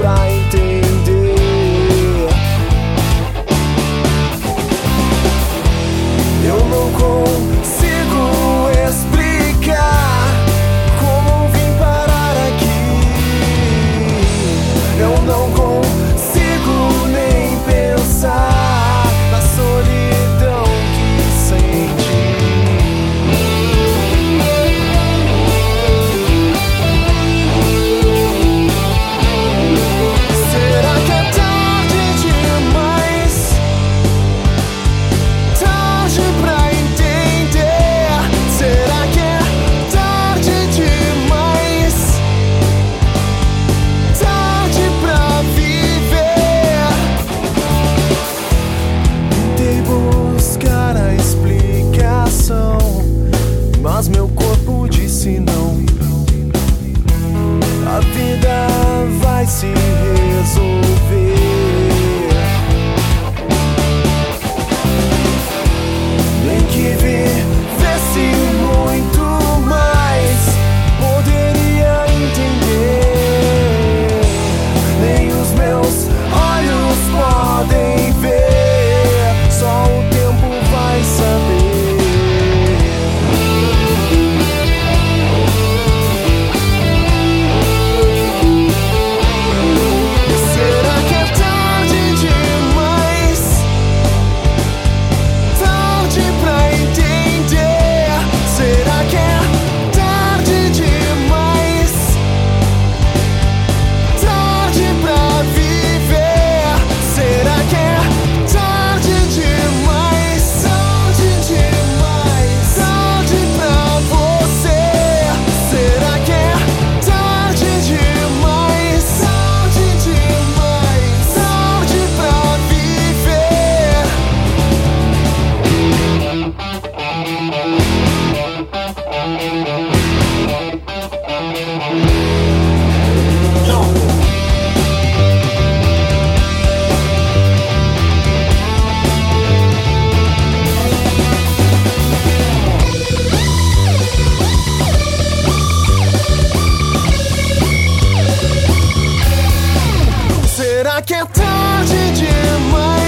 pra entender. Eu não consigo explicar como vim parar aqui. Eu não consigo nem pensar na solidão que senti. Será que é tarde demais? Tarde pra entender? Será que é tarde demais? Tarde pra viver? Tentei buscar a explicação, mas meu corpo disse não. A vida vai se resolver. Nem que vivesse muito mais, poderia entender. Nem os meus olhos podem ver, só o tempo vai saber. Será que é tarde demais? Tarde pra entender? Será que é tarde demais? Tarde pra viver? Será que é tarde demais? Tarde demais? Tarde pra você? Será que é tarde demais? Tarde demais? Tarde pra viver? Será que é tarde demais?